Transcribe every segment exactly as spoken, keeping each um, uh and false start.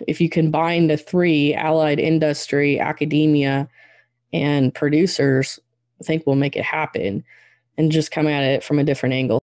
if you combine the three, allied industry, academia, and producers, I think we'll make it happen and just come at it from a different angle.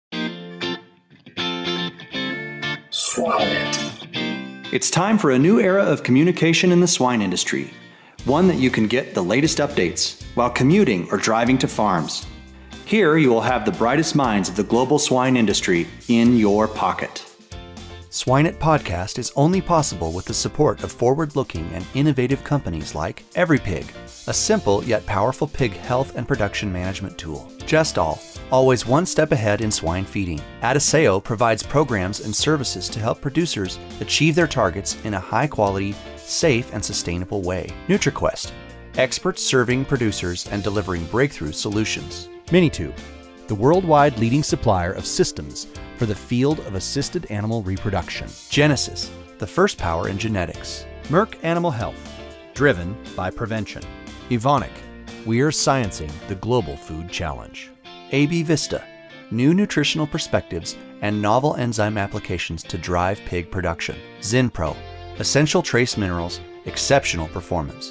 It's time for a new era of communication in the swine industry, one that you can get the latest updates while commuting or driving to farms. Here you will have the brightest minds of the global swine industry in your pocket. SwineIt Podcast is only possible with the support of forward-looking and innovative companies like EveryPig, a simple yet powerful pig health and production management tool. Just-All, always one step ahead in swine feeding. Adiseo provides programs and services to help producers achieve their targets in a high-quality, safe, and sustainable way. NutriQuest, experts serving producers and delivering breakthrough solutions. Minitube, the worldwide leading supplier of systems for the field of assisted animal reproduction. Genesis, the first power in genetics. Merck Animal Health, driven by prevention. Evonik, we're sciencing the global food challenge. A B Vista, new nutritional perspectives and novel enzyme applications to drive pig production. Zinpro, essential trace minerals, exceptional performance.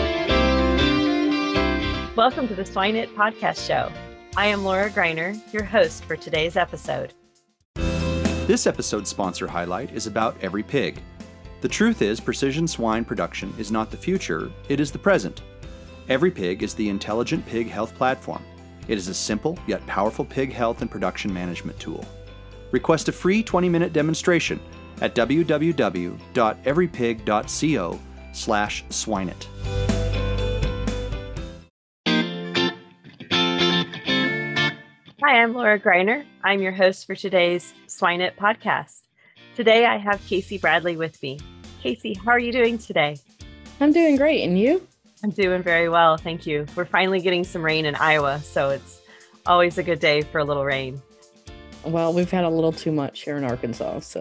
Welcome to the SwineIt Podcast Show. I am Laura Greiner, your host for today's episode. This episode's sponsor highlight is about EveryPig. The truth is, precision swine production is not the future, it is the present. EveryPig is the intelligent pig health platform. It is a simple yet powerful pig health and production management tool. Request a free twenty-minute demonstration at w w w dot every pig dot co slash swineit. Hi, I'm Laura Greiner. I'm your host for today's SwineIt Podcast. Today I have Casey Bradley with me. Casey, how are you doing today? I'm doing great. And you? I'm doing very well, thank you. We're finally getting some rain in Iowa, so it's always a good day for a little rain. Well, we've had a little too much here in Arkansas, so.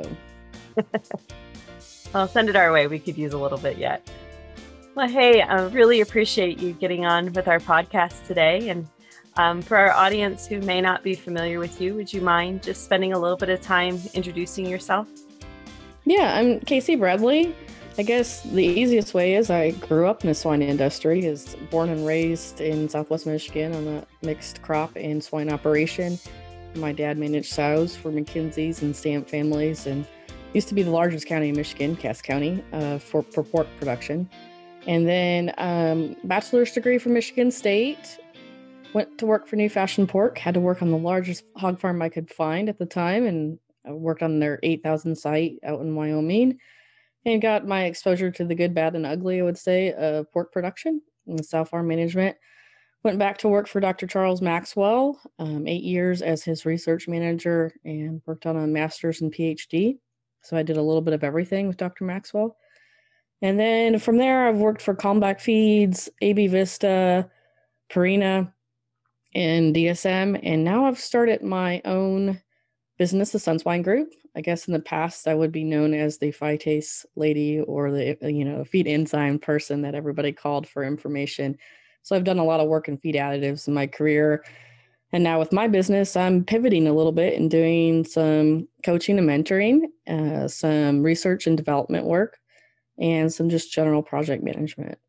Well, send it our way. We could use a little bit yet. Well, hey, I really appreciate you getting on with our podcast today. And um, for our audience who may not be familiar with you, would you mind just spending a little bit of time introducing yourself? Yeah, I'm Casey Bradley. I guess the easiest way is I grew up in the swine industry, is born and raised in Southwest Michigan on a mixed crop and swine operation. My dad managed sows for McKinsey's and Stamp families and used to be the largest county in Michigan, Cass County, uh, for, for pork production. And then um, bachelor's degree from Michigan State, went to work for New Fashion Pork, had to work on the largest hog farm I could find at the time, and I worked on their eight thousand site out in Wyoming. And got my exposure to the good, bad, and ugly, I would say, of pork production and sow farm management. Went back to work for Doctor Charles Maxwell, um, eight years as his research manager, and worked on a master's and PhD. So I did a little bit of everything with Doctor Maxwell. And then from there, I've worked for Calmback Feeds, A B Vista, Purina, and D S M. And now I've started my own business, the Sunswine Group. I guess in the past, I would be known as the phytase lady or the, you know, feed enzyme person that everybody called for information. So I've done a lot of work in feed additives in my career. And now with my business, I'm pivoting a little bit and doing some coaching and mentoring, uh, some research and development work, and some just general project management.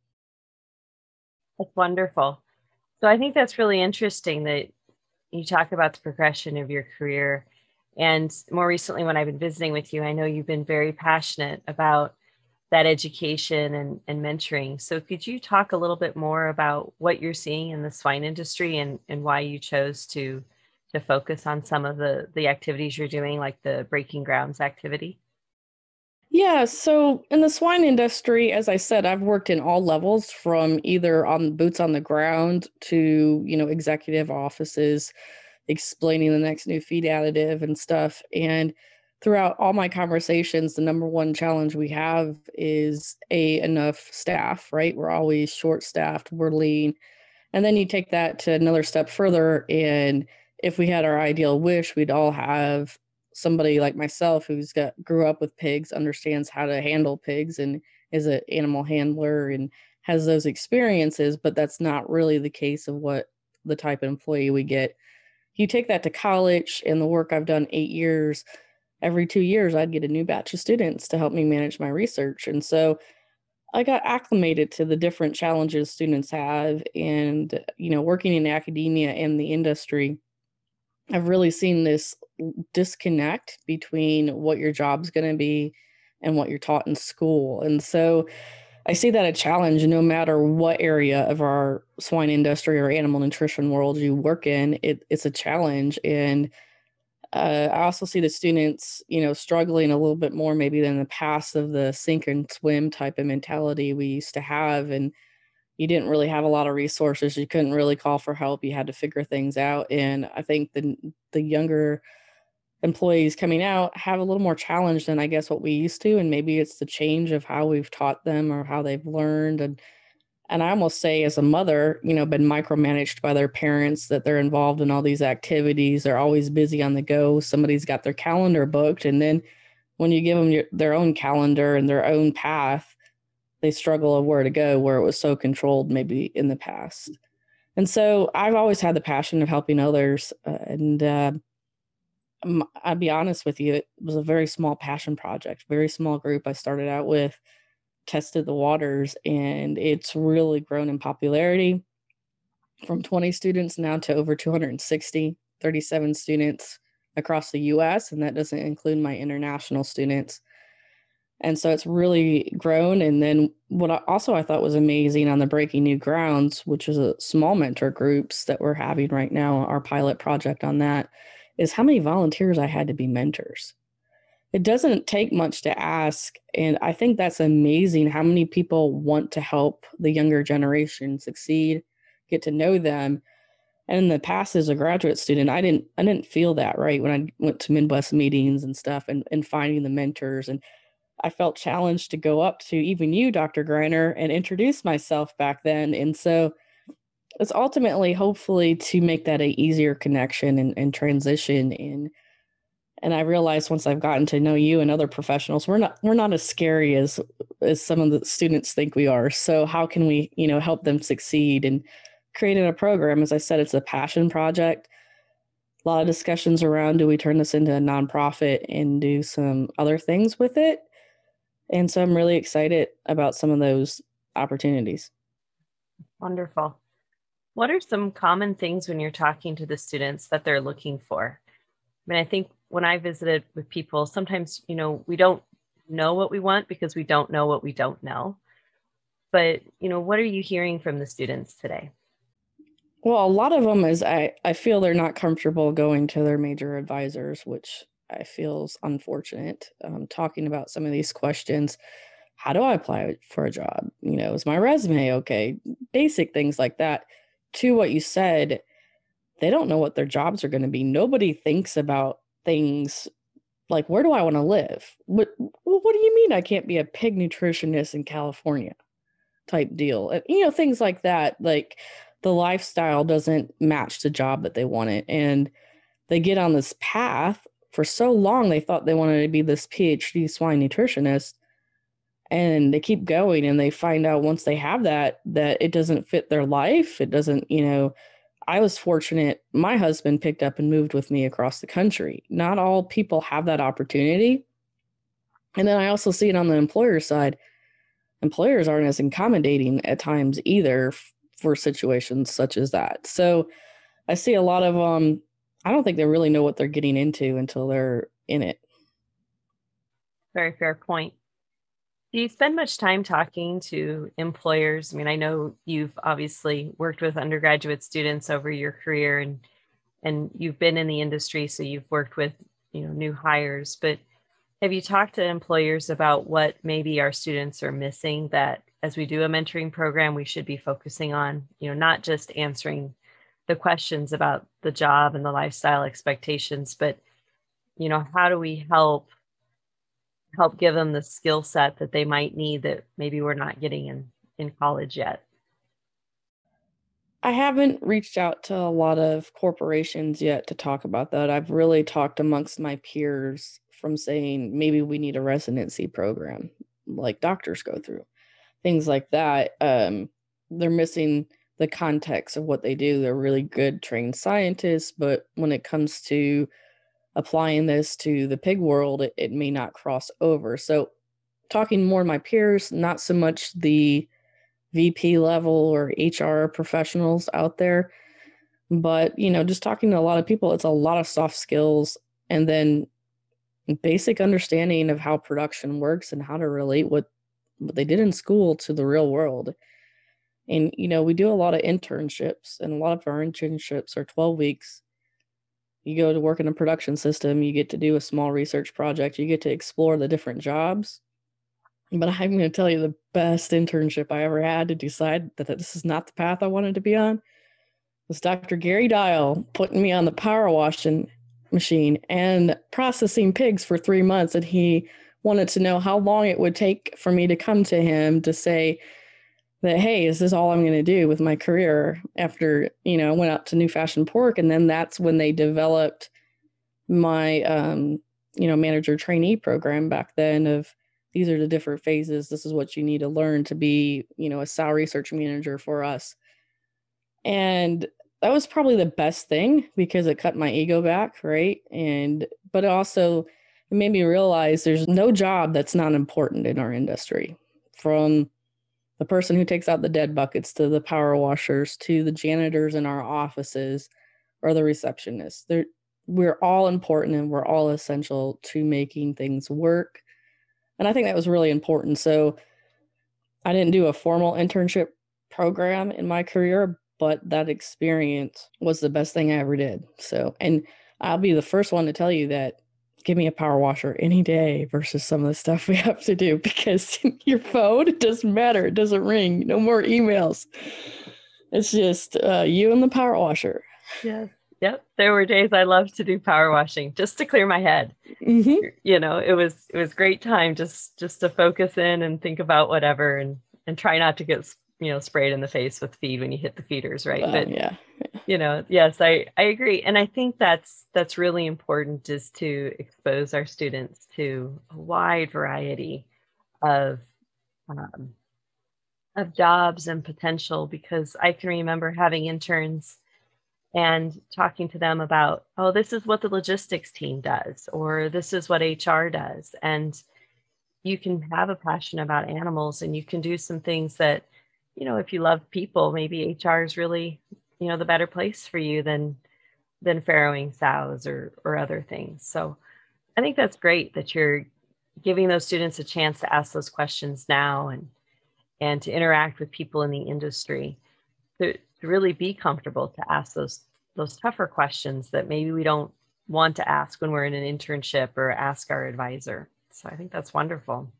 That's wonderful. So I think that's really interesting that you talk about the progression of your career. And more recently, when I've been visiting with you, I know you've been very passionate about that education and, and mentoring. So could you talk a little bit more about what you're seeing in the swine industry and, and why you chose to, to focus on some of the, the activities you're doing, like the Breaking Grounds activity? Yeah, so in the swine industry, as I said, I've worked in all levels, from either on boots on the ground to, you know, executive offices, explaining the next new feed additive and stuff. And throughout all my conversations, the number one challenge we have is a enough staff, right? We're always short staffed, we're lean. And then you take that to another step further. And if we had our ideal wish, we'd all have somebody like myself who's got grew up with pigs, understands how to handle pigs and is an animal handler and has those experiences, but that's not really the case of what the type of employee we get. You take that to college and the work I've done eight years, every two years I'd get a new batch of students to help me manage my research. And so I got acclimated to the different challenges students have. And, you know, working in academia and the industry, I've really seen this disconnect between what your job's going to be and what you're taught in school. And so I see that a challenge no matter what area of our swine industry or animal nutrition world you work in, it, it's a challenge. And uh, I also see the students, you know, struggling a little bit more maybe than the past of the sink and swim type of mentality we used to have. And you didn't really have a lot of resources. You couldn't really call for help. You had to figure things out. And I think the the younger employees coming out have a little more challenge than I guess what we used to. And maybe it's the change of how we've taught them or how they've learned. And and I almost say as a mother, you know, been micromanaged by their parents that they're involved in all these activities. They're always busy on the go. Somebody's got their calendar booked. And then when you give them your, their own calendar and their own path, they struggle of where to go, where it was so controlled maybe in the past. And so I've always had the passion of helping others. Uh, and uh, I'll be honest with you, it was a very small passion project, very small group I started out with, tested the waters, and it's really grown in popularity from twenty students now to over two hundred sixty, thirty-seven students across the U S, and that doesn't include my international students. And so it's really grown. And then what I also I thought was amazing on the Breaking New Grounds, which is a small mentor groups that we're having right now, our pilot project on that, is how many volunteers I had to be mentors. It doesn't take much to ask. And I think that's amazing how many people want to help the younger generation succeed, get to know them. And in the past, as a graduate student, I didn't I didn't feel that, right, when I went to Midwest meetings and stuff and, and finding the mentors. And I felt challenged to go up to even you, Doctor Greiner, and introduce myself back then. And so it's ultimately, hopefully, to make that an easier connection and, and transition. And and I realized once I've gotten to know you and other professionals, we're not we're not as scary as as some of the students think we are. So how can we, you know, help them succeed? And creating a program, as I said, it's a passion project. A lot of discussions around, do we turn this into a nonprofit and do some other things with it? And so I'm really excited about some of those opportunities. Wonderful. What are some common things when you're talking to the students that they're looking for? I mean, I think when I visited with people, sometimes, you know, we don't know what we want because we don't know what we don't know. But, you know, what are you hearing from the students today? Well, a lot of them is I, I feel they're not comfortable going to their major advisors, which I feel is unfortunate. Um, talking about some of these questions, how do I apply for a job? You know, is my resume okay? Basic things like that. To what you said, they don't know what their jobs are going to be. Nobody thinks about things like, where do I want to live? What What do you mean I can't be a pig nutritionist in California? Type deal. You know, things like that. Like the lifestyle doesn't match the job that they wanted, and they get on this path. For so long, they thought they wanted to be this PhD swine nutritionist, and they keep going, and they find out once they have that, that it doesn't fit their life. It doesn't, you know, I was fortunate. My husband picked up and moved with me across the country. Not all people have that opportunity. And then I also see it on the employer side. Employers aren't as accommodating at times either f- for situations such as that. So I see a lot of um I don't think they really know what they're getting into until they're in it. Very fair point. Do you spend much time talking to employers? I mean, I know you've obviously worked with undergraduate students over your career, and and you've been in the industry, so you've worked with, you know, new hires, but have you talked to employers about what maybe our students are missing, that as we do a mentoring program, we should be focusing on, you know, not just answering the questions about the job and the lifestyle expectations, but, you know, how do we help help give them the skill set that they might need that maybe we're not getting in, in college yet? I haven't reached out to a lot of corporations yet to talk about that. I've really talked amongst my peers from saying maybe we need a residency program like doctors go through, things like that. Um, they're missing the context of what they do. They're really good trained scientists, but when it comes to applying this to the pig world, it, it may not cross over. So talking more to my peers, not so much the V P level or H R professionals out there, but, you know, just talking to a lot of people, it's a lot of soft skills and then basic understanding of how production works and how to relate what, what they did in school to the real world. And, you know, we do a lot of internships, and a lot of our internships are twelve weeks. You go to work in a production system, you get to do a small research project, you get to explore the different jobs. But I'm going to tell you the best internship I ever had to decide that this is not the path I wanted to be on was Doctor Gary Dial putting me on the power washing machine and processing pigs for three months. And he wanted to know how long it would take for me to come to him to say that, hey, is this all I'm going to do with my career after, you know, I went out to New Fashion Pork. And then that's when they developed my, um, you know, manager trainee program back then of these are the different phases. This is what you need to learn to be, you know, a sow research manager for us. And that was probably the best thing because it cut my ego back, right? And, but it also it made me realize there's no job that's not important in our industry, from the person who takes out the dead buckets to the power washers to the janitors in our offices or the receptionists. They're, we're all important and we're all essential to making things work. And I think that was really important. So I didn't do a formal internship program in my career, but that experience was the best thing I ever did. So, and I'll be the first one to tell you that give me a power washer any day versus some of the stuff we have to do, because your phone, it doesn't matter. It doesn't ring. No more emails. It's just uh, you and the power washer. Yes. Yep. There were days I loved to do power washing just to clear my head. Mm-hmm. You know, it was, it was great time just, just to focus in and think about whatever and, and try not to get, you know, sprayed in the face with feed when you hit the feeders. Right. Well, but, yeah. you know, yes, I, I agree. And I think that's, that's really important, is to expose our students to a wide variety of, um, of jobs and potential, because I can remember having interns and talking to them about, oh, this is what the logistics team does, or this is what H R does. And you can have a passion about animals and you can do some things that, you know, if you love people, maybe H R is really, you know, the better place for you than, than farrowing sows or, or other things. So I think that's great that you're giving those students a chance to ask those questions now and, and to interact with people in the industry, to, to really be comfortable to ask those, those tougher questions that maybe we don't want to ask when we're in an internship or ask our advisor. So I think that's wonderful.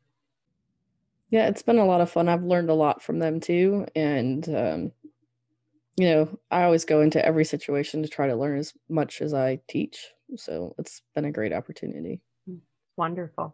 Yeah, it's been a lot of fun. I've learned a lot from them too. And, um, you know, I always go into every situation to try to learn as much as I teach. So it's been a great opportunity. Wonderful.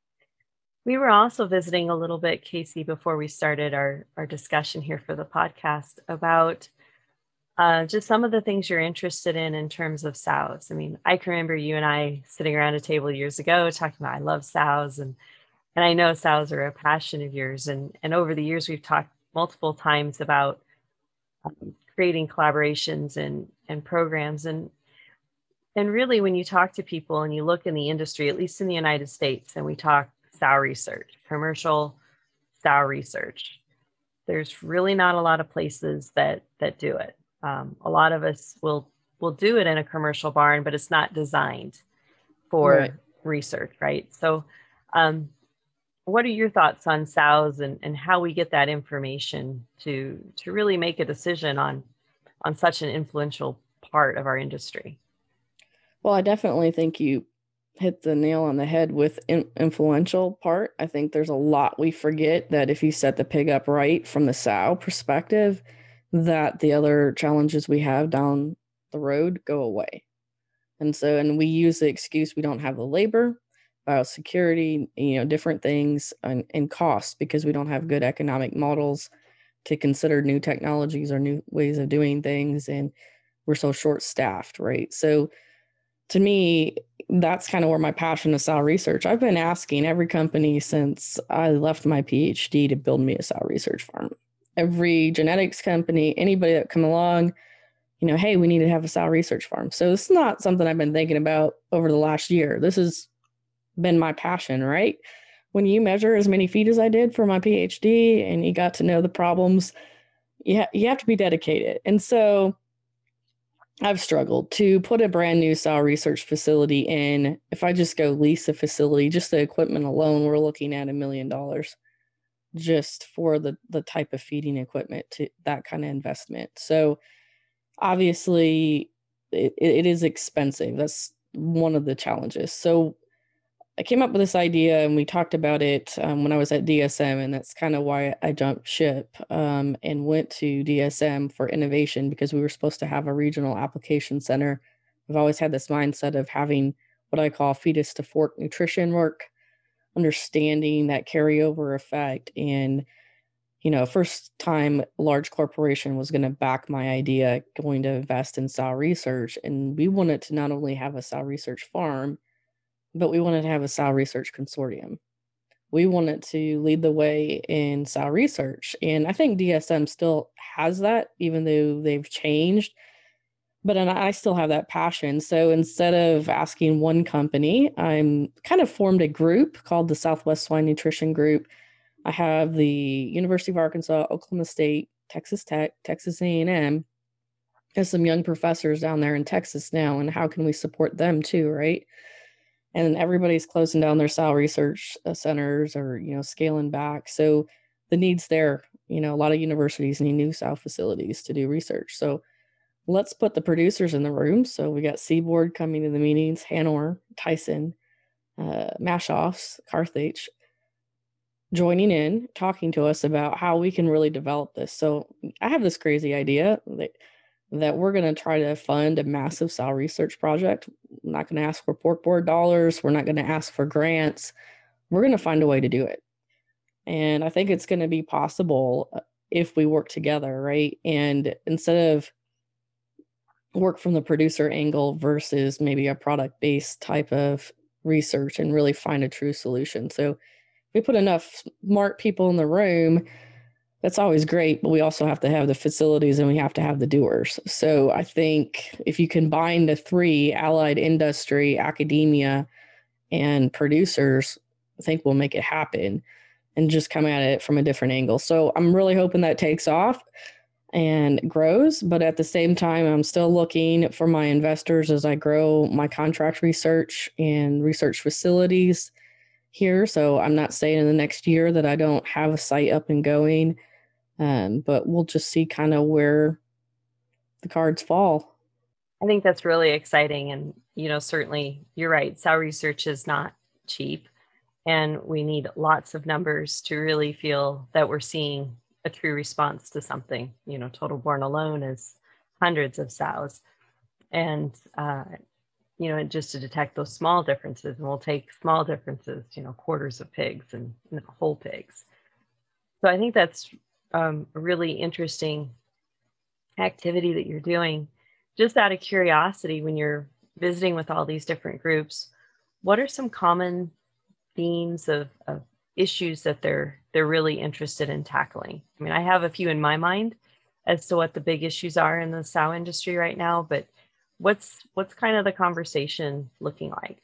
We were also visiting a little bit, Casey, before we started our, our discussion here for the podcast about uh, just some of the things you're interested in in terms of sows. I mean, I can remember you and I sitting around a table years ago talking about, I love sows, and and I know sows are a passion of yours. And, and over the years, we've talked multiple times about um, creating collaborations and, and programs. And, and really, when you talk to people and you look in the industry, at least in the United States, and we talk sow research, commercial sow research, there's really not a lot of places that, that do it. Um, a lot of us will, will do it in a commercial barn, but it's not designed for right. research, right? So, um, what are your thoughts on sows and, and how we get that information to, to really make a decision on, on such an influential part of our industry? Well, I definitely think you hit the nail on the head with in, influential part. I think there's a lot we forget, that if you set the pig up right from the sow perspective, that the other challenges we have down the road go away. And so, and we use the excuse we don't have the labor, biosecurity, you know, different things, and, and cost, because we don't have good economic models to consider new technologies or new ways of doing things. And we're so short staffed, right? So to me, that's kind of where my passion is sow research. I've been asking every company since I left my PhD to build me a sow research farm. Every genetics company, anybody that come along, you know, hey, we need to have a sow research farm. So it's not something I've been thinking about over the last year. This has been my passion, right? When you measure as many feet as I did for my PhD and you got to know the problems, you, ha- you have to be dedicated. And so I've struggled to put a brand new sow research facility in. If I just go lease a facility, just the equipment alone, we're looking at a million dollars just for the, the type of feeding equipment, to that kind of investment. So obviously it, it is expensive. That's one of the challenges. So I came up with this idea and we talked about it um, when I was at D S M, and that's kind of why I jumped ship um, and went to D S M for innovation, because we were supposed to have a regional application center. I've always had this mindset of having what I call fetus to fork nutrition work, understanding that carryover effect. And, you know, first time a large corporation was going to back my idea, going to invest in sow research. And we wanted to not only have a sow research farm, but we wanted to have a sow research consortium. We wanted to lead the way in sow research. And I think D S M still has that, even though they've changed. But I still have that passion. So instead of asking one company, I'm kind of formed a group called the Southwest Swine Nutrition Group. I have the University of Arkansas, Oklahoma State, Texas Tech, Texas A and M. There's some young professors down there in Texas now, and how can we support them too, right? And everybody's closing down their sow research centers or, you know, scaling back. So the need's there. You know, a lot of universities need new sow facilities to do research. So let's put the producers in the room. So we got Seaboard coming to the meetings, Hanover, Tyson, uh, Mashoffs, Carthage, joining in, talking to us about how we can really develop this. So I have this crazy idea that that we're going to try to fund a massive sow research project. We're not going to ask for pork board dollars. We're not going to ask for grants. We're going to find a way to do it. And I think it's going to be possible if we work together, right? And instead of work from the producer angle versus maybe a product-based type of research and really find a true solution. So if we put enough smart people in the room, that's always great, but we also have to have the facilities and we have to have the doers. So I think if you combine the three, allied industry, academia, and producers, I think we'll make it happen and just come at it from a different angle. So I'm really hoping that takes off and grows, but at the same time, I'm still looking for my investors as I grow my contract research and research facilities here. So I'm not saying in the next year that I don't have a site up and going, um, but we'll just see kind of where the cards fall. I think that's really exciting. And, you know, certainly you're right. Sow research is not cheap, and we need lots of numbers to really feel that we're seeing a true response to something. You know, Total Born alone is hundreds of sows. And, uh, you know, just to detect those small differences, and we'll take small differences, you know, quarters of pigs and you know, whole pigs. So I think that's um, a really interesting activity that you're doing. Just out of curiosity, when you're visiting with all these different groups, what are some common themes of, of issues that they're they're really interested in tackling? I mean, I have a few in my mind as to what the big issues are in the sow industry right now, but what's what's kind of the conversation looking like?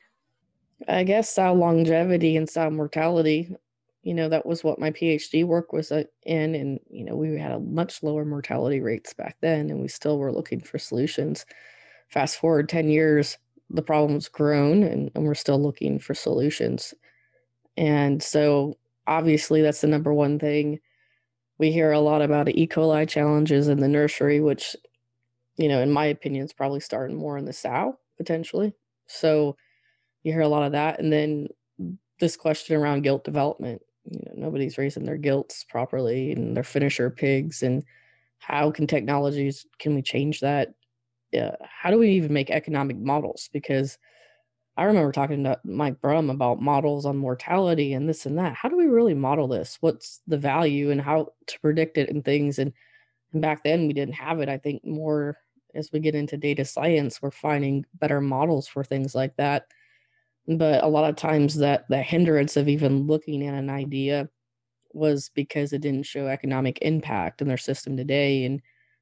I guess sow longevity and sow mortality. You know, that was what my PhD work was in, and you know, we had a much lower mortality rates back then, and we still were looking for solutions. Fast forward ten years, the problem's grown, and, and we're still looking for solutions. And so obviously that's the number one thing. We hear a lot about E. coli challenges in the nursery, which, you know, in my opinion, is probably starting more in the sow potentially. So you hear a lot of that. And then this question around gilt development. You know, nobody's raising their gilts properly and their finisher pigs. And how can technologies, can we change that? Uh, how do we even make economic models? Because I remember talking to Mike Brum about models on mortality and this and that. How do we really model this? What's the value and how to predict it and things? And, and back then we didn't have it. I think more as we get into data science, we're finding better models for things like that. But a lot of times that the hindrance of even looking at an idea was because it didn't show economic impact in their system today. And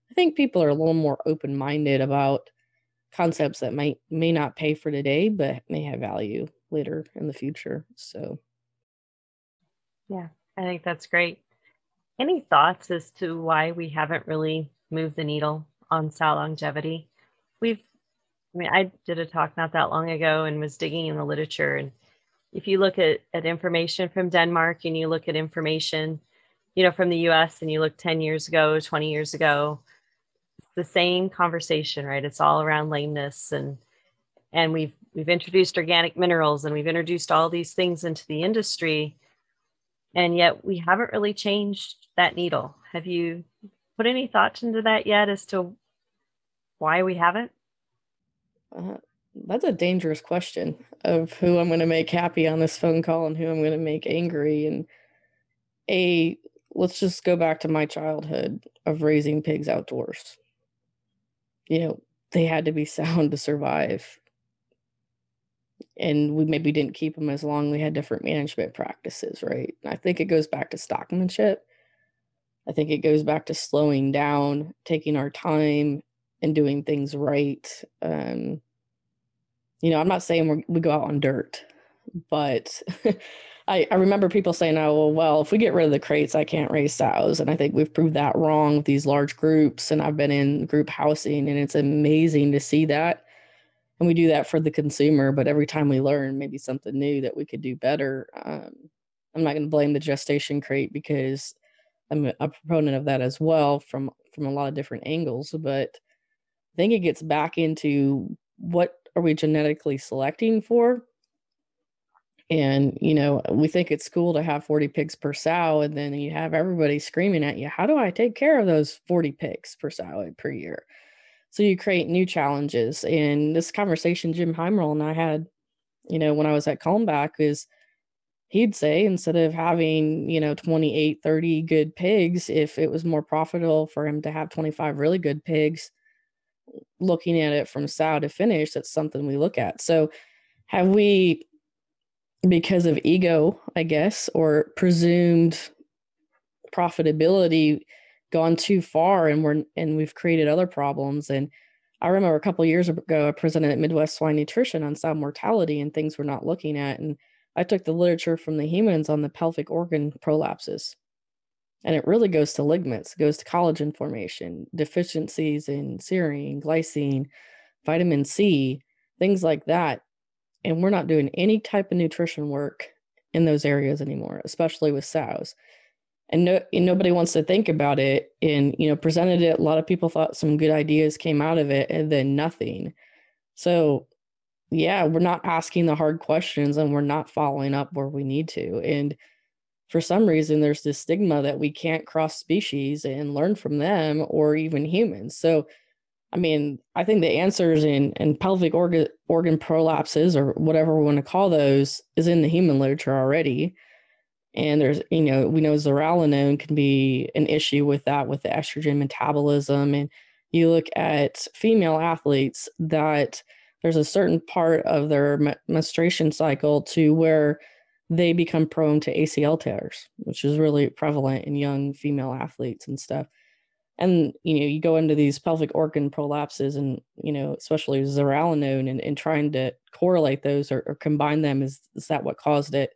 I think people are a little more open-minded about concepts that might may not pay for today, but may have value later in the future. So, yeah, I think that's great. Any thoughts as to why we haven't really moved the needle on sow longevity? We've, I mean, I did a talk not that long ago and was digging in the literature. And if you look at, at information from Denmark and you look at information, you know, from the U S and you look ten years ago, twenty years ago, it's the same conversation, right? It's all around lameness, and and we've we've introduced organic minerals and we've introduced all these things into the industry, and yet we haven't really changed that needle. Have you put any thought into that yet as to why we haven't? uh, that's a dangerous question of who I'm going to make happy on this phone call and who I'm going to make angry. And a let's just go back to my childhood of raising pigs outdoors. You know, they had to be sound to survive. And we maybe didn't keep them as long. We had different management practices, right? And I think it goes back to stockmanship. I think it goes back to slowing down, taking our time, and doing things right. Um, you know, I'm not saying we're, we go out on dirt, but I, I remember people saying, oh, well, well, if we get rid of the crates, I can't raise sows. And I think we've proved that wrong with these large groups. And I've been in group housing, and it's amazing to see that. And we do that for the consumer, but every time we learn maybe something new that we could do better. Um, I'm not going to blame the gestation crate, because I'm a, a proponent of that as well from, from a lot of different angles. But I think it gets back into what are we genetically selecting for? And, you know, we think it's cool to have forty pigs per sow, and then you have everybody screaming at you, how do I take care of those forty pigs per sow per year? So you create new challenges. And this conversation Jim Heimerl and I had, you know, when I was at Calmback, is he'd say, instead of having, you know, twenty-eight, thirty good pigs, if it was more profitable for him to have twenty-five really good pigs, looking at it from sow to finish, that's something we look at. So have we, because of ego, I guess, or presumed profitability, gone too far, and we're and we've created other problems? And I remember a couple of years ago, I presented at Midwest Swine Nutrition on sow mortality and things we're not looking at. And I took the literature from the humans on the pelvic organ prolapses. And it really goes to ligaments, it goes to collagen formation, deficiencies in serine, glycine, vitamin C, things like that. And we're not doing any type of nutrition work in those areas anymore, especially with sows. And, no, and nobody wants to think about it. And, you know, presented it. A lot of people thought some good ideas came out of it, and then nothing. So, yeah, we're not asking the hard questions, and we're not following up where we need to. And for some reason, there's this stigma that we can't cross species and learn from them, or even humans. So, I mean, I think the answers in, in pelvic organ, organ prolapses, or whatever we want to call those, is in the human literature already. And there's, you know, we know zearalenone can be an issue with that, with the estrogen metabolism. And you look at female athletes, that there's a certain part of their menstruation cycle to where they become prone to A C L tears, which is really prevalent in young female athletes and stuff. And, you know, you go into these pelvic organ prolapses, and, you know, especially zearalenone, and, and trying to correlate those, or, or combine them. Is, is that what caused it?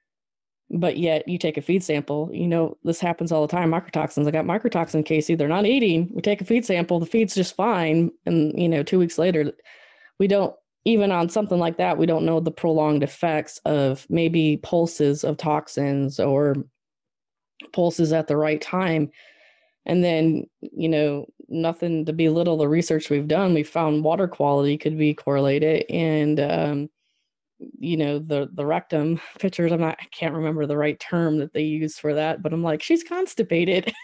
But yet you take a feed sample, you know, this happens all the time. Microtoxins, I got microtoxin, Casey, they're not eating. We take a feed sample, the feed's just fine. And, you know, two weeks later, we don't, even on something like that, we don't know the prolonged effects of maybe pulses of toxins, or pulses at the right time. And then, you know, nothing to belittle the research we've done. We found water quality could be correlated. And, um, you know, the, the rectum pictures, I'm not, I can't remember the right term that they use for that, but I'm like, she's constipated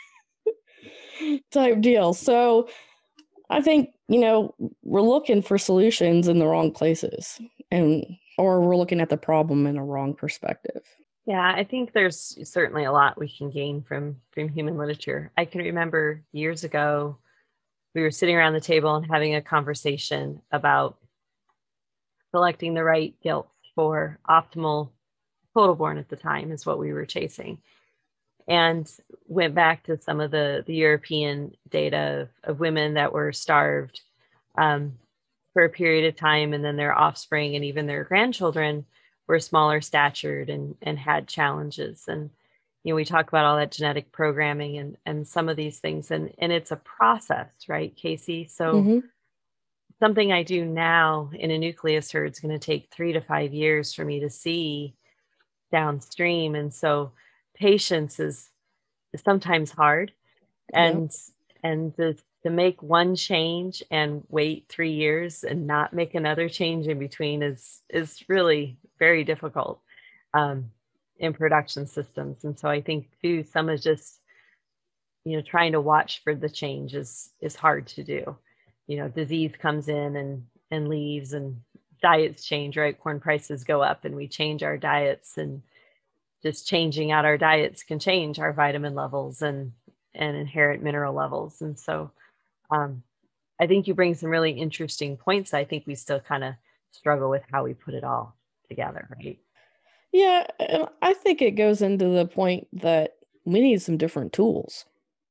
type deal. So I think, you know, we're looking for solutions in the wrong places, and, or we're looking at the problem in a wrong perspective. Yeah, I think there's certainly a lot we can gain from, from human literature. I can remember years ago, we were sitting around the table and having a conversation about selecting the right gilts for optimal total born at the time, is what we were chasing. and went back to some of the, the European data of, of women that were starved um, for a period of time, and then their offspring and even their grandchildren were smaller statured and, and had challenges. And, you know, we talk about all that genetic programming and, and some of these things, and, and it's a process, right, Casey? So Mm-hmm. something I do now in a nucleus herd is going to take three to five years for me to see downstream. And so patience is, is sometimes hard. And, yep. and the, to make one change and wait three years and not make another change in between is, is really very difficult um, in production systems. And so I think too, some is just, you know, trying to watch for the change is, is hard to do. You know, disease comes in and, and leaves, and diets change, right? Corn prices go up and we change our diets, and just changing out our diets can change our vitamin levels and, and inherent mineral levels. And so um, I think you bring some really interesting points. I think we still kind of struggle with how we put it all together, right? Yeah, and I think it goes into the point that we need some different tools.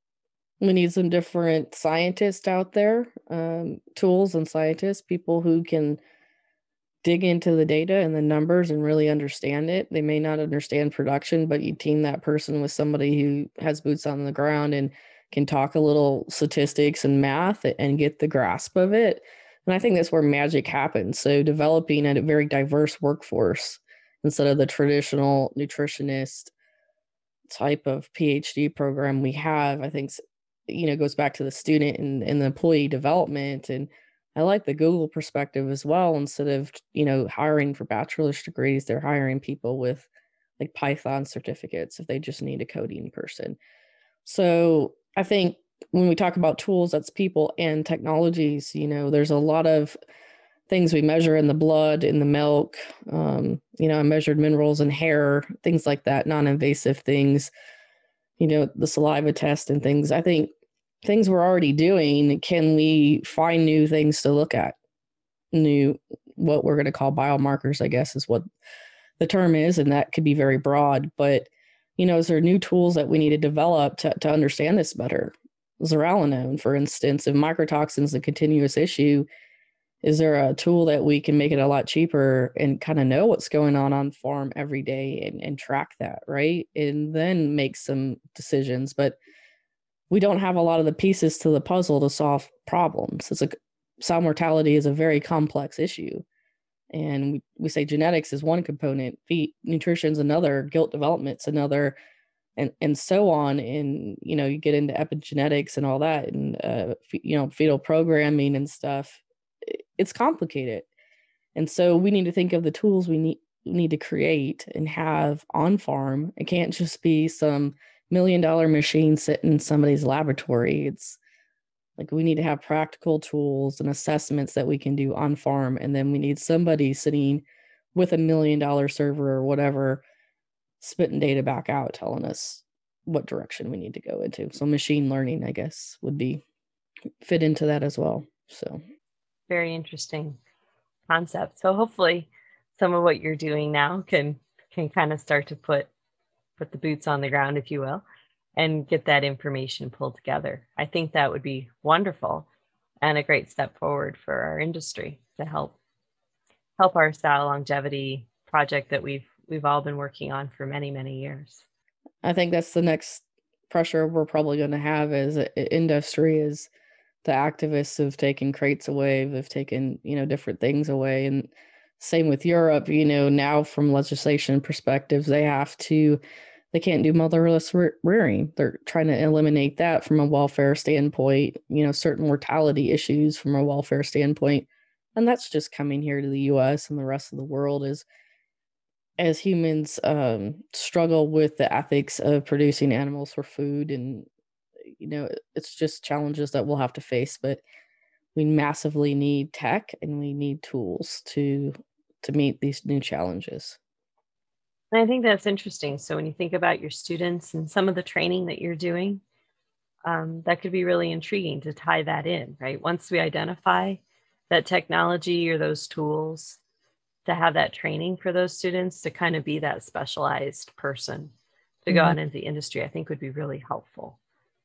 We need some different scientists out there, um, tools and scientists, people who can dig into the data and the numbers and really understand it. They may not understand production, but you team that person with somebody who has boots on the ground and can talk a little statistics and math and get the grasp of it. And I think that's where magic happens. So developing a very diverse workforce instead of the traditional nutritionist type of PhD program we have, I think, you know, goes back to the student and, and the employee development. And I like the Google perspective as well. Instead of, you know, hiring for bachelor's degrees, they're hiring people with like Python certificates if they just need a coding person. So I think when we talk about tools, that's people and technologies. You know, there's a lot of things we measure in the blood, in the milk, um, you know, measured minerals in hair, things like that, non-invasive things, you know, the saliva test and things. I think things we're already doing, can we find new things to look at? New, what we're going to call biomarkers, I guess, is what the term is. And that could be very broad. But, you know, is there new tools that we need to develop to, to understand this better? Zearalenone, for instance, if microtoxins is a continuous issue, is there a tool that we can make it a lot cheaper and kind of know what's going on on farm every day and, and track that, right? And then make some decisions. But we don't have a lot of the pieces to the puzzle to solve problems. It's a sow mortality is a very complex issue. And we, we say genetics is one component, feed nutrition's another, gilt development's another, and and so on. And, you know, you get into epigenetics and all that, and, uh, f- you know, fetal programming and stuff. It's complicated. And so we need to think of the tools we need, need to create and have on farm. It can't just be some million dollar machine sitting in somebody's laboratory. It's like we need to have practical tools and assessments that we can do on farm. And then we need somebody sitting with a million dollar server or whatever, spitting data back out, telling us what direction we need to go into. So machine learning, I guess, would be fit into that as well. So very interesting concept. So hopefully some of what you're doing now can can kind of start to put put the boots on the ground, if you will, and get that information pulled together. I think that would be wonderful and a great step forward for our industry to help help our sow longevity project that we've we've all been working on for many, many years. I think that's the next pressure we're probably going to have as an industry, is the activists have taken crates away, they've taken, you know, different things away. And same with Europe, you know, now from legislation perspectives, they have to, they can't do motherless re- rearing. They're trying to eliminate that from a welfare standpoint, you know, certain mortality issues from a welfare standpoint. And that's just coming here to the U S and the rest of the world as, as humans um, struggle with the ethics of producing animals for food. And you know, it's just challenges that we'll have to face, but we massively need tech and we need tools to to meet these new challenges. And I think that's interesting. So when you think about your students and some of the training that you're doing, um, that could be really intriguing to tie that in, right? Once we identify that technology or those tools, to have that training for those students to kind of be that specialized person to go out into the industry, I think would be really helpful.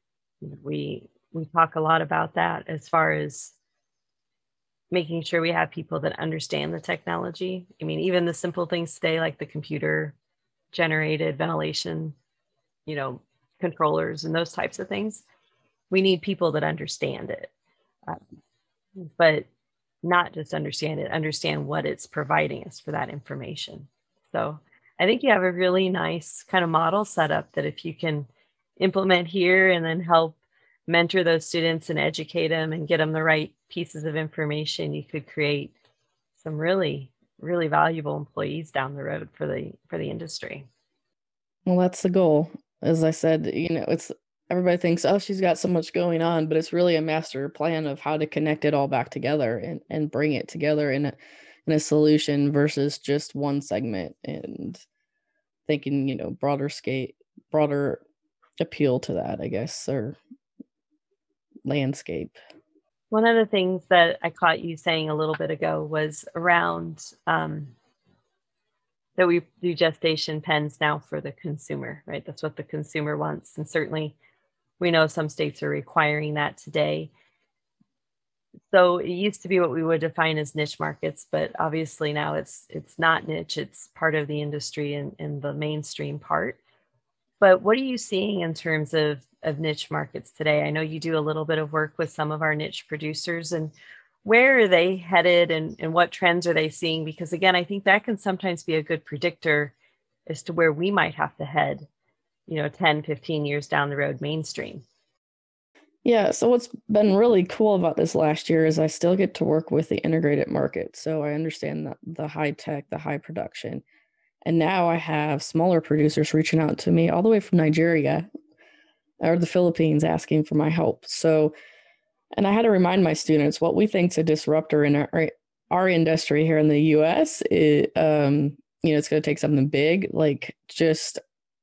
We we talk a lot about that as far as making sure we have people that understand the technology. I mean, even the simple things today, like the computer generated ventilation, you know, controllers and those types of things. We need people that understand it, um, but not just understand it, understand what it's providing us for that information. So I think you have a really nice kind of model set up that if you can implement here and then help mentor those students and educate them and get them the right pieces of information, you could create some really, really valuable employees down the road for the for the industry. Well, that's the goal. As I said, you know, it's everybody thinks, oh, she's got so much going on, but it's really a master plan of how to connect it all back together and, and bring it together in a in a solution versus just one segment, and thinking, you know, broader scale, broader appeal to that, I guess, or landscape. One of the things that I caught you saying a little bit ago was around um, that we do gestation pens now for the consumer, right? That's what the consumer wants. And certainly we know some states are requiring that today. So it used to be what we would define as niche markets, but obviously now it's it's not niche, it's part of the industry and, and the mainstream part. But what are you seeing in terms of, of niche markets today? I know you do a little bit of work with some of our niche producers, and where are they headed and, and what trends are they seeing? Because again, I think that can sometimes be a good predictor as to where we might have to head, you know, ten, fifteen years down the road mainstream. Yeah, so what's been really cool about this last year is I still get to work with the integrated market. So I understand the, the high tech, the high production. And now I have smaller producers reaching out to me all the way from Nigeria or the Philippines asking for my help. So, and I had to remind my students what we think's a disruptor in our, our industry here in the U S. It, um, you know, it's going to take something big, like just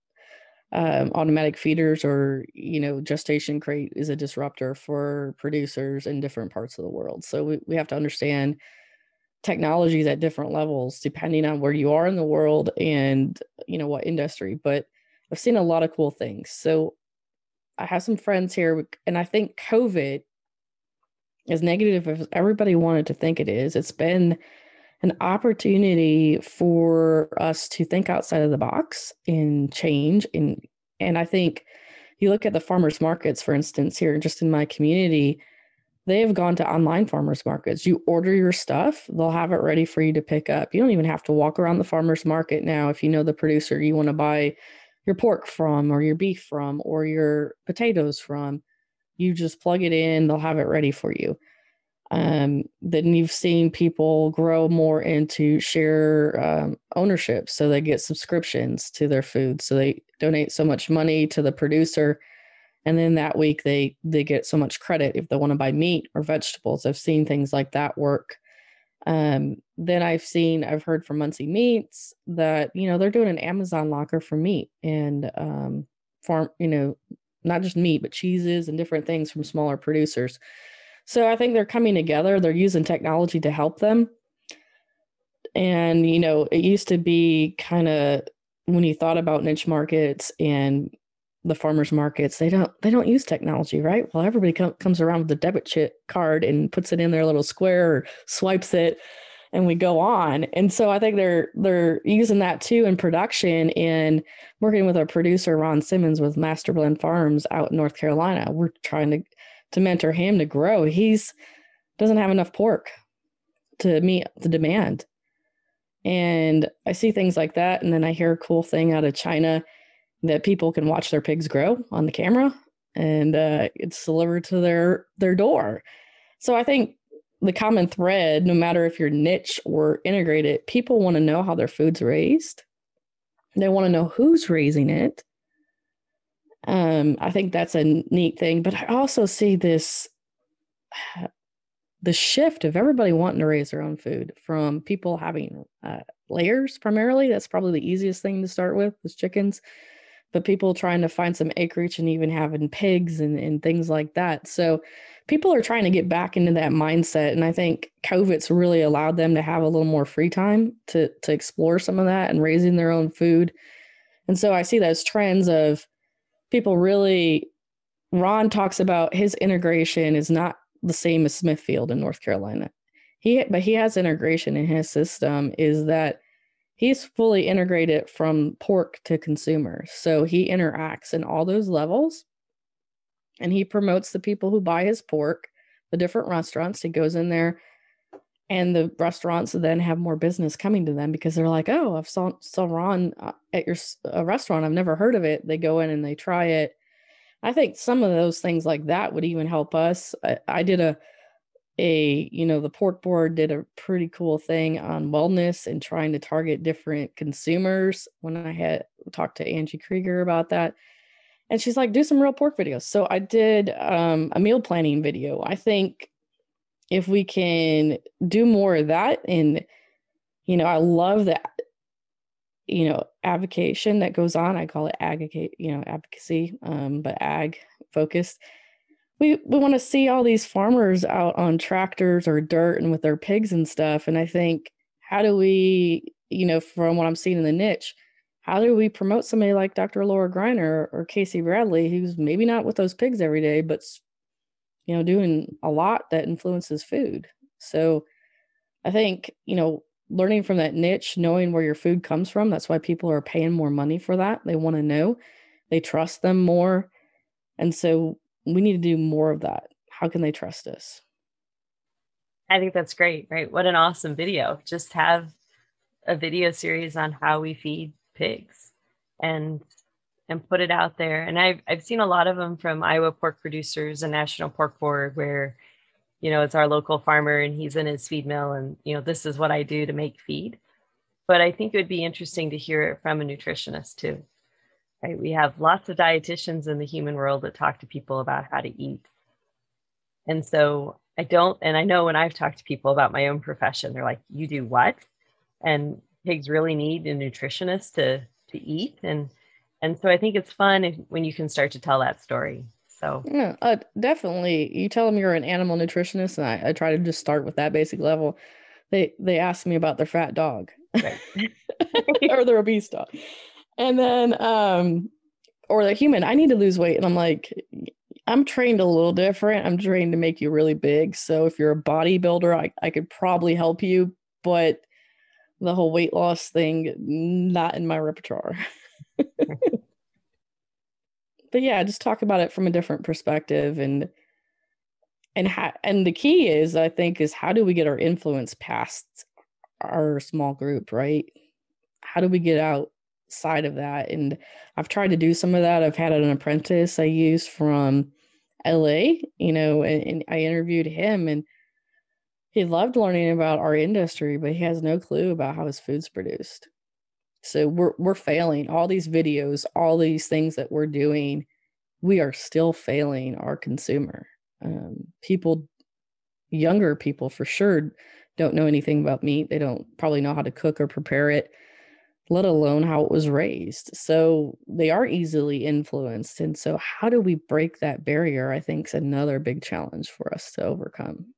um, automatic feeders or, you know, gestation crate is a disruptor for producers in different parts of the world. So we, we have to understand technologies at different levels depending on where you are in the world and, you know, what industry. But I've seen a lot of cool things. So I have some friends here, and I think COVID, as negative as everybody wanted to think it is, it's been an opportunity for us to think outside of the box and change. And, and I think you look at the farmers markets, for instance, here just in my community, they have gone to online farmers markets. You order your stuff, they'll have it ready for you to pick up. You don't even have to walk around the farmers market now. If you know the producer you want to buy your pork from or your beef from or your potatoes from, you just plug it in, they'll have it ready for you. Um, then you've seen people grow more into share um, ownership. So they get subscriptions to their food. So they donate so much money to the producer. And then that week they, they get so much credit if they want to buy meat or vegetables. I've seen things like that work. Um, then I've seen, I've heard from Muncie Meats that, you know, they're doing an Amazon locker for meat and um, farm, you know, not just meat, but cheeses and different things from smaller producers. So I think they're coming together. They're using technology to help them. And, you know, it used to be kind of when you thought about niche markets and the farmers markets, they don't they don't use technology, right? Well, everybody com- comes around with a debit chip card and puts it in their little square or swipes it, and we go on. And so I think they're they're using that too in production and working with our producer Ron Simmons with Master Blend Farms out in North Carolina. We're trying to to mentor him to grow. He's doesn't have enough pork to meet the demand. And I see things like that. And then I hear a cool thing out of China that people can watch their pigs grow on the camera and uh, it's delivered to their, their door. So I think the common thread, no matter if you're niche or integrated, people want to know how their food's raised. They want to know who's raising it. Um, I think that's a neat thing, but I also see this, the shift of everybody wanting to raise their own food from people having uh, layers primarily. That's probably the easiest thing to start with, was chickens, but people trying to find some acreage and even having pigs and, and things like that. So people are trying to get back into that mindset. And I think COVID's really allowed them to have a little more free time to, to explore some of that and raising their own food And so I see those trends of people really, Ron talks about his integration is not the same as Smithfield in North Carolina. He, but he has integration in his system is that he's fully integrated from pork to consumer. So he interacts in all those levels and he promotes the people who buy his pork, the different restaurants. He goes in there and the restaurants then have more business coming to them because they're like, oh, I've saw, saw Ron at your a restaurant. I've never heard of it. They go in and they try it. I think some of those things like that would even help us. I, I did a, a, you know, the pork board did a pretty cool thing on wellness and trying to target different consumers when I had talked to Angie Krieger about that. And she's like, do some real pork videos. So I did um, a meal planning video. I think if we can do more of that, and, you know, I love that, you know, advocation that goes on. I call it advocate, you know, advocacy, um, but ag focused. We we want to see all these farmers out on tractors or dirt and with their pigs and stuff. And I think, how do we, you know, from what I'm seeing in the niche, how do we promote somebody like Doctor Laura Greiner or Casey Bradley, who's maybe not with those pigs every day, but, you know, doing a lot that influences food. So I think, you know, learning from that niche, knowing where your food comes from, that's why people are paying more money for that. They want to know, they trust them more. And so we need to do more of that. How can they trust us? I think that's great, right? What an awesome video. Just have a video series on how we feed pigs and and put it out there. And I've, I've seen a lot of them from Iowa Pork Producers and National Pork Board where, you know, it's our local farmer and he's in his feed mill and, you know, this is what I do to make feed. But I think it would be interesting to hear it from a nutritionist too, right? We have lots of dietitians in the human world that talk to people about how to eat. And so I don't, and I know when I've talked to people about my own profession, they're like, you do what? And pigs really need a nutritionist to, to eat. And And so I think it's fun if, when you can start to tell that story. So yeah, uh, definitely. You tell them you're an animal nutritionist, and I, I try to just start with that basic level. They they ask me about their fat dog, right. or their obese dog, and then um, or the human. I need to lose weight, and I'm like, I'm trained a little different. I'm trained to make you really big. So if you're a bodybuilder, I I could probably help you, but the whole weight loss thing, not in my repertoire. But yeah, just talk about it from a different perspective, and and ha- and the key is, I think, is how do we get our influence past our small group, right? How do we get outside of that? And I've tried to do some of that. I've had an apprentice I used from L A, you know, and, and I interviewed him, and he loved learning about our industry, but he has no clue about how his food's produced. So we're we're failing. All these videos, all these things that we're doing, we are still failing our consumer. Um, people, younger people for sure, don't know anything about meat. They don't probably know how to cook or prepare it, let alone how it was raised. So they are easily influenced. And so how do we break that barrier, I think, is another big challenge for us to overcome.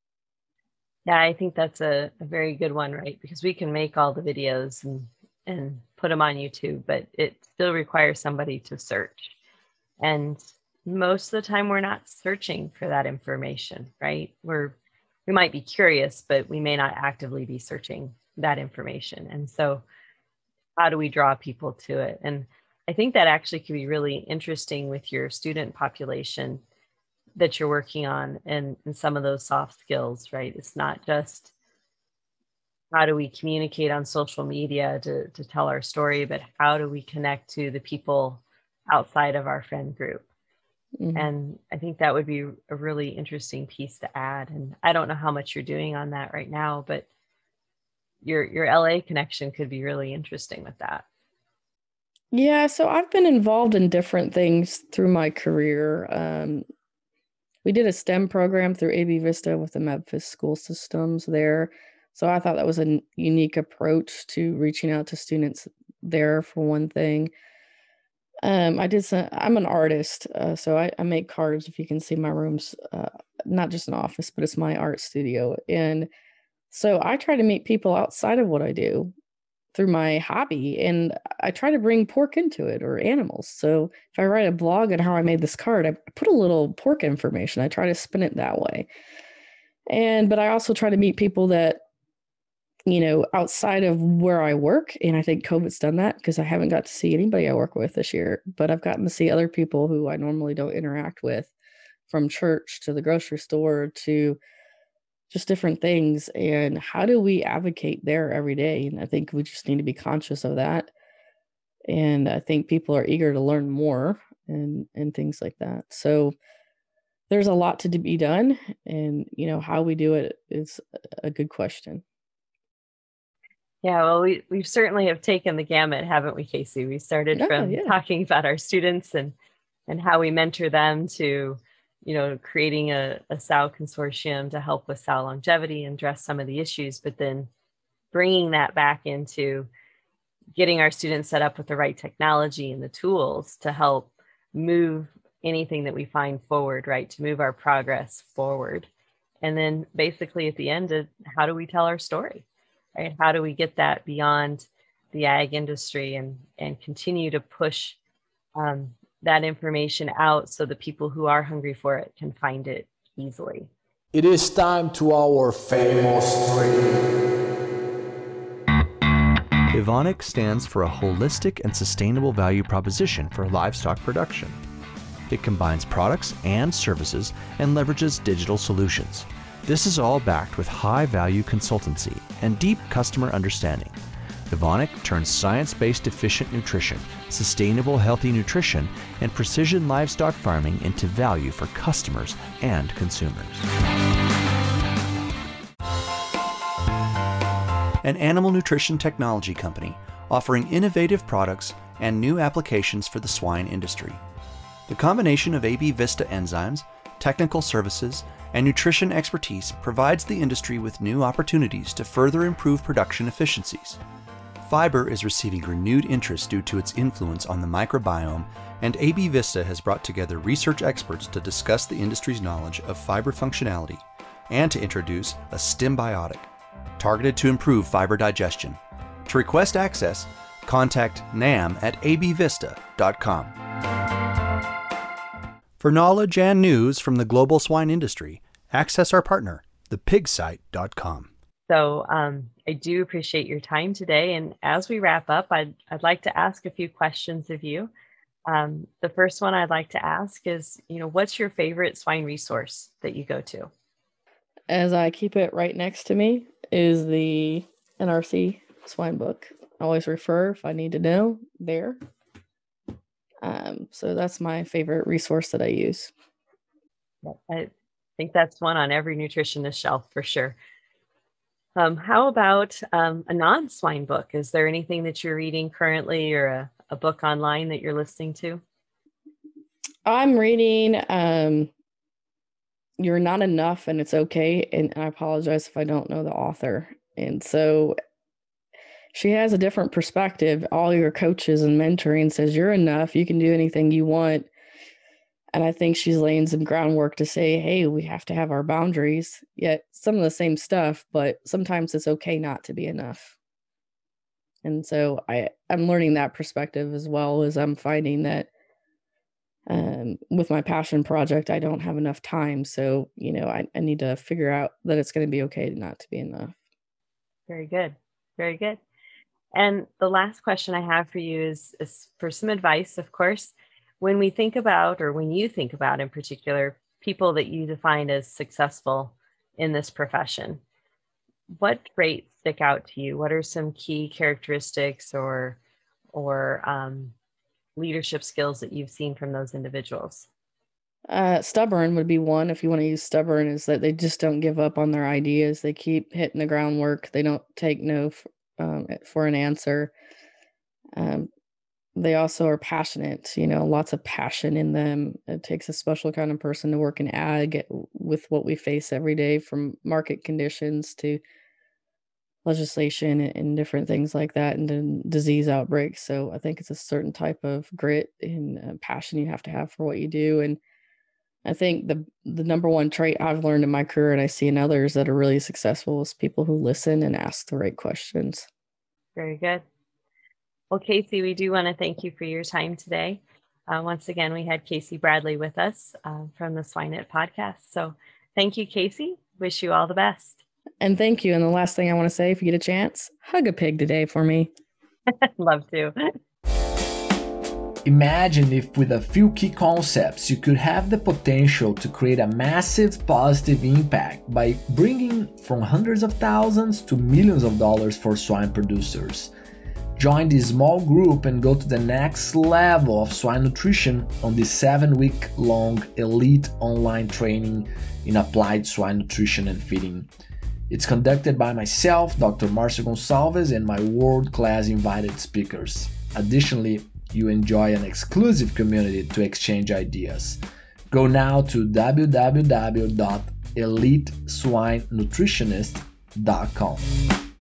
Yeah, I think that's a, a very good one, right? Because we can make all the videos and and put them on YouTube, but it still requires somebody to search. And most of the time we're not searching for that information, right? We're, we might be curious, but we may not actively be searching that information. And so how do we draw people to it? And I think that actually could be really interesting with your student population that you're working on and, and some of those soft skills, right? It's not just how do we communicate on social media to, to tell our story, but how do we connect to the people outside of our friend group? Mm-hmm. And I think that would be a really interesting piece to add. And I don't know how much you're doing on that right now, but your your L A connection could be really interesting with that. Yeah, so I've been involved in different things through my career. Um, we did a STEM program through A B Vista with the Memphis school systems there. So I thought that was a unique approach to reaching out to students there, for one thing. Um, I did some, I'm an artist, uh, so I, I make cards. If you can see my room's uh, not just an office, but it's my art studio. And so I try to meet people outside of what I do. through my hobby, and I try to bring pork into it, or animals. So if I write a blog on how I made this card, I put a little pork information. I try to spin it that way. And but I also try to meet people that, you know, outside of where I work. And I think COVID's done that because I haven't got to see anybody I work with this year, but I've gotten to see other people who I normally don't interact with, from church to the grocery store to just different things. And how do we advocate there every day? And I think we just need to be conscious of that. And I think people are eager to learn more and, and things like that. So there's a lot to be done. And, you know, how we do it is a good question. Yeah, well, we, we certainly have taken the gamut, haven't we, Casey? We started Yeah, from yeah. talking about our students and, and how we mentor them to, you know, creating a, a S O W consortium to help with S O W longevity and address some of the issues, but then bringing that back into getting our students set up with the right technology and the tools to help move anything that we find forward, right? To move our progress forward. And then basically at the end, of how do we tell our story, right? How do we get that beyond the ag industry and, and continue to push um, that information out so the people who are hungry for it can find it easily. It is time to our famous three. Evonik stands for a holistic and sustainable value proposition for livestock production. It combines products and services and leverages digital solutions. This is all backed with high-value consultancy and deep customer understanding. Evonik turns science-based efficient nutrition, sustainable healthy nutrition, and precision livestock farming into value for customers and consumers. An animal nutrition technology company offering innovative products and new applications for the swine industry. The combination of A B Vista enzymes, technical services, and nutrition expertise provides the industry with new opportunities to further improve production efficiencies. Fiber is receiving renewed interest due to its influence on the microbiome, and A B Vista has brought together research experts to discuss the industry's knowledge of fiber functionality and to introduce a Stimbiotic, targeted to improve fiber digestion. To request access, contact nam at a b vista dot com. For knowledge and news from the global swine industry, access our partner, the pig site dot com. So um, I do appreciate your time today. And as we wrap up, I'd, I'd like to ask a few questions of you. Um, the first one I'd like to ask is, you know, what's your favorite swine resource that you go to? As I keep it right next to me is the N R C swine book. I always refer if I need to know there. Um, so that's my favorite resource that I use. I think that's one on every nutritionist shelf for sure. Um, how about um, a non-swine book? Is there anything that you're reading currently or a, a book online that you're listening to? I'm reading um, You're Not Enough and It's Okay. And I apologize if I don't know the author. And so she has a different perspective. All your coaches and mentoring says you're enough. You can do anything you want. And I think she's laying some groundwork to say, hey, we have to have our boundaries. Yet some of the same stuff, but sometimes it's okay not to be enough. And so I, I'm learning that perspective as well as I'm finding that um, with my passion project, I don't have enough time. So, you know, I, I need to figure out that it's going to be okay not to be enough. Very good. Very good. And the last question I have for you is, is for some advice, of course. When we think about, or when you think about in particular, people that you define as successful in this profession, what traits stick out to you? What are some key characteristics or, or um, leadership skills that you've seen from those individuals? Uh, stubborn would be one. If you want to use stubborn, is that they just don't give up on their ideas. They keep hitting the groundwork. They don't take no f- um, for an answer. Um, they also are passionate, you know, lots of passion in them. It takes a special kind of person to work in ag with what we face every day, from market conditions to legislation and different things like that, and then disease outbreaks. So I think it's a certain type of grit and uh, passion you have to have for what you do. And I think the the number one trait I've learned in my career, and I see in others that are really successful, is people who listen and ask the right questions. Very good. Well, Casey, we do want to thank you for your time today. Uh, once again, we had Casey Bradley with us uh, from the SwineNet podcast. So thank you, Casey. Wish you all the best. And thank you. And the last thing I want to say, if you get a chance, hug a pig today for me. Love to. Imagine if with a few key concepts you could have the potential to create a massive positive impact by bringing from hundreds of thousands to millions of dollars for swine producers. Join this small group and go to the next level of swine nutrition on this seven-week long elite online training in applied swine nutrition and feeding. It's conducted by myself, Doctor Marcio Gonçalves, and my world-class invited speakers. Additionally, you enjoy an exclusive community to exchange ideas. Go now to w w w dot elite swine nutritionist dot com.